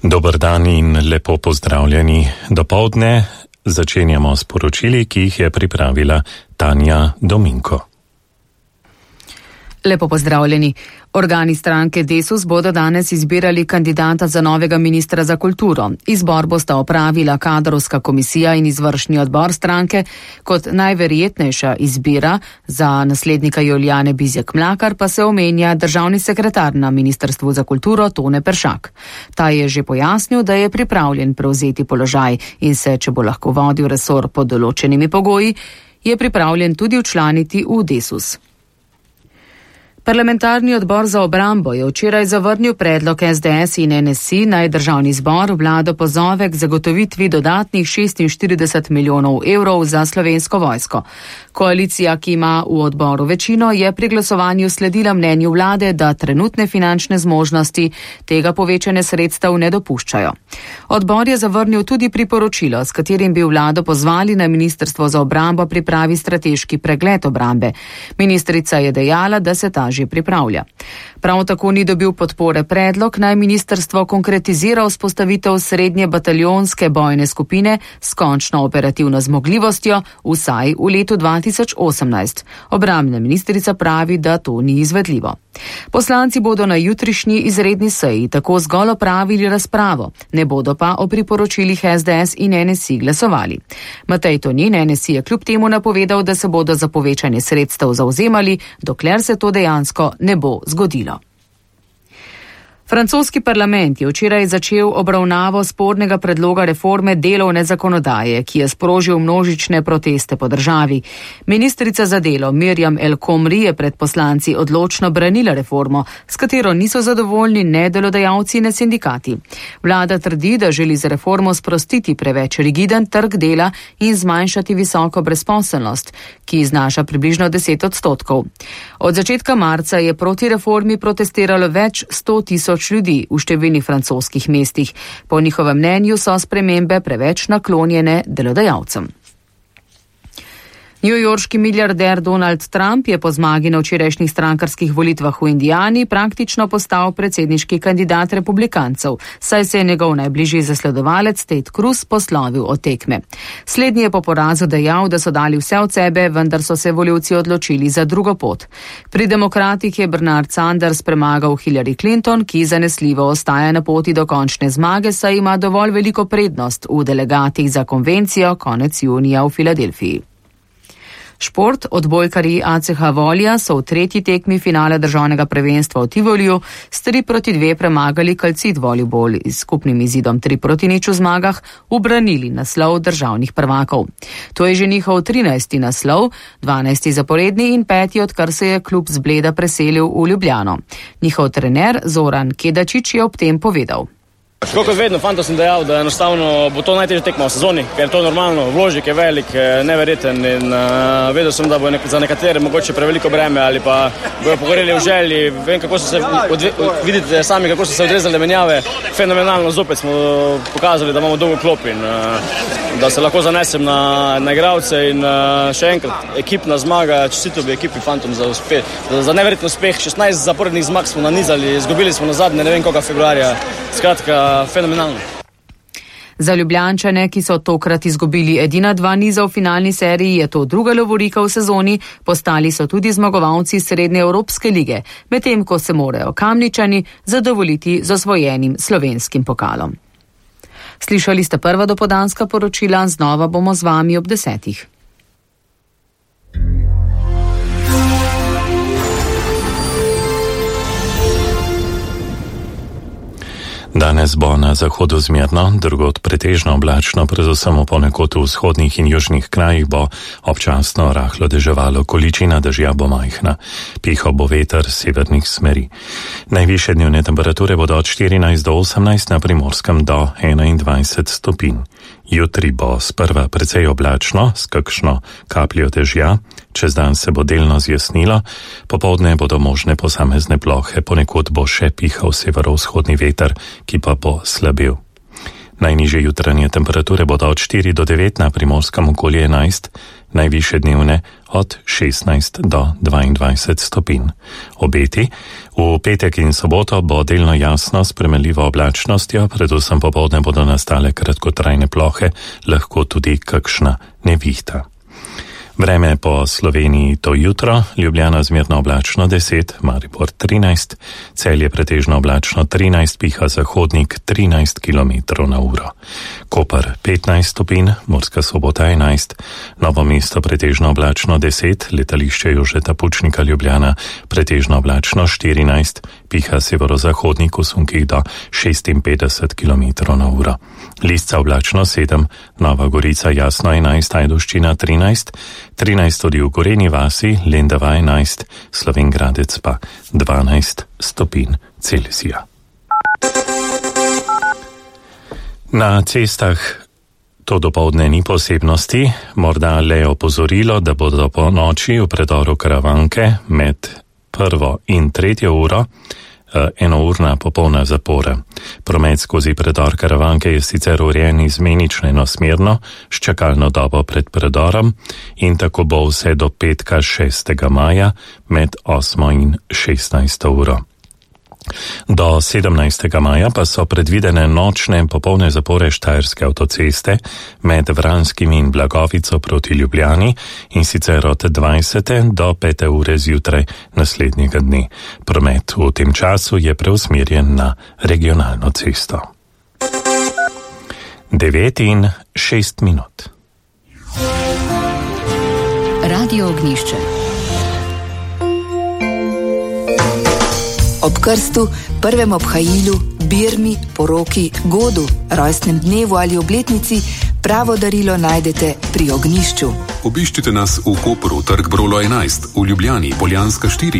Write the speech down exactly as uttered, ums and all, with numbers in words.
Dober dan in lepo pozdravljeni. Dopoldne začenjamo s poročili, ki jih je pripravila Tanja Dominko. Lepo pozdravljeni. Organi stranke Desus bodo danes izbirali kandidata za novega ministra za kulturo. Izbor bosta opravila kadrovska komisija in izvršni odbor stranke. Kot najverjetnejša izbira za naslednika Julijane Bizjak-Mlakar pa se omenja državni sekretar na Ministrstvu za kulturo Tone Peršak. Ta je že pojasnil, da je pripravljen prevzeti položaj in se, če bo lahko vodil resor pod določenimi pogoji, je pripravljen tudi včlaniti v Desus. Parlamentarni odbor za obrambo je včeraj zavrnil predlog es de es in en es i, naj državni zbor vlado pozove k zagotovitvi dodatnih šestinštirideset milijonov evrov za slovensko vojsko. Koalicija, ki ima v odboru večino, je pri glasovanju sledila mnenju vlade, da trenutne finančne zmožnosti tega povečanja sredstev ne dopuščajo. Odbor je zavrnil tudi priporočilo, s katerim bi vlado pozvali na Ministrstvo za obrambo pripravi strateški pregled obrambe. Ministrica je dejala, da se ta že pripravlja. Prav tako ni dobil podpore predlog, naj ministrstvo konkretizira vzpostavitev srednje bataljonske bojne skupine s končno operativno zmogljivostjo vsaj v letu dva tisoč osemnajst. Obrambna ministrica pravi, da to ni izvedljivo. Poslanci bodo na jutrišnji izredni seji tako zgolj opravili razpravo, ne bodo pa o priporočilih es de es in en es i glasovali. Matej Tonin en es i je kljub temu napovedal, da se bodo za povečanje sredstev zavzemali, dokler se to dejansko ne bo zgodilo. Francoski parlament je včeraj začel obravnavo spornega predloga reforme delovne zakonodaje, ki je sprožil množične proteste po državi. Ministrica za delo Mirjam El Khomri je pred poslanci odločno branila reformo, s katero niso zadovoljni ne delodajalci ne sindikati. Vlada trdi, da želi z reformo sprostiti preveč rigiden trg dela in zmanjšati visoko brezposelnost, ki znaša približno deset odstotkov. Od začetka marca je proti reformi protestiralo več sto tisoč ljudi v številnih francoskih mestih. Po njihovem mnenju so spremembe preveč naklonjene delodajalcem. Newyorški milijarder Donald Trump je po zmagi na včerajšnjih strankarskih volitvah v Indijani praktično postal predsedniški kandidat republikancev, saj se je njegov najbližji zasledovalec Ted Cruz poslovil od tekme. Slednji je po porazu dejal, da so dali vse od sebe, vendar so se volivci odločili za drugo pot. Pri demokratih je Bernard Sanders premagal Hillary Clinton, ki zanesljivo ostaja na poti do končne zmage, saj ima dovolj veliko prednost v delegatih za konvencijo konec junija v Filadelfiji. Šport, odbojkarji A C H Volja so v tretji tekmi finale državnega prvenstva v Tivoliju s tri proti dve premagali Calcit Volleyball s skupnim izidom tri proti nič v zmagah ubranili naslov državnih prvakov. To je že njihov trinajsti naslov, dvanajsti zaporedni in peti, odkar se je klub z Bleda preselil v Ljubljano. Njihov trener Zoran Kedačič je ob tem povedal. Tako kot vedno, fantom sem dejal, da enostavno bo to najtežja tekma v sezoni, ker je to normalno, vložek je velik, neverjeten in uh, vedel sem, da bo nek- za nekatere mogoče preveliko breme ali pa bojo pogoreli v želji. Vem, kako so se, odve- vidite sami, kako so se odrezali menjave, fenomenalno, zopet smo pokazali, da imamo dolgo klop in uh, da se lahko zanesem na, na igralce in uh, še enkrat, ekipna zmaga, čestito bi ekipi fantom za uspeh, za, za neverjeten uspeh, šestnajst zaporednih zmag smo nanizali, izgubili smo na zadnje, ne vem koga februarja, skratka, fenomenalno. Za Ljubljančane, ki so tokrat izgubili edina dva niza v finalni seriji, je to druga lovorika v sezoni, postali so tudi zmagovalci Srednje Evropske lige, medtem ko se morajo Kamničani zadovoljiti z osvojenim slovenskim pokalom. Slišali ste prva dopoldanska poročila, znova bomo z vami ob desetih. Danes bo na zahodu zmerno, drugod pretežno oblačno, predvsem ponekod v vzhodnih in južnih krajih bo občasno rahlo deževalo, količina dežja bo majhna, pihal bo veter severnih smeri. Najvišje dnevne temperature bodo od štirinajst do osemnajst, na Primorskem do enaindvajset stopinj. Jutri bo sprva precej oblačno, s kakšno kapljo dežja, čez dan se bo delno zjasnilo, popoldne bodo možne posamezne plohe, ponekod bo še pihal severovzhodni veter, ki pa bo slabil. Najnižje jutranje temperature bodo od štiri do devet, na Primorskem okoli enajst, najvišje dnevne od šestnajst do dvaindvajset stopinj. Obeti: v petek in soboto bo delno jasno s spremenljivo oblačnostjo, predvsem popoldne bodo nastale kratkotrajne plohe, lahko tudi kakšna nevihta. Vreme po Sloveniji to jutro: Ljubljana zmerno oblačno deset, Maribor trinajst, Celje pretežno oblačno trinajst, piha zahodnik trinajst kilometrov na uro. Koper petnajst stopinj, Murska Sobota enajst, Novo mesto pretežno oblačno deset, letališče Jožeta Pučnika Ljubljana pretežno oblačno štirinajst, piha severozahodnik v sunkih do šestinpetdeset kilometrov na uro. Lisca oblačno sedem, Nova Gorica jasno enajst, Ajdovščina trinajst, trinajst tudi v Gorenji vasi, Lendava enajst, Slovenj Gradec pa dvanajst stopinj Celzija. Na cestah to dopoldne ni posebnosti, morda le opozorilo, da bodo po noči v predoru Karavanke med prvo in tretjo uro enourna popolna zapora. Promet skozi predor Karavanke je sicer urejen izmenično enosmerno, s čakalno dobo pred predorom, in tako bo vse do petka šestega maja med osmo in šestnajsto uro. Do sedemnajstega maja pa so predvidene nočne popolne zapore Štajerske avtoceste med Vranskimi in Blagovico proti Ljubljani, in sicer od dvajsete do pete ure zjutraj naslednjega dne. Promet v tem času je preusmerjen na regionalno cesto. devet in šest minut. Radio Ognjišče. Ob krstu, prvem obhajilu, birmi, poroki, godu, rojstnem dnevu ali obletnici pravo darilo najdete pri Ognjišču. Obiščite nas v Kopru, Trg Brolo enajst, v Ljubljani, Poljanska štiri.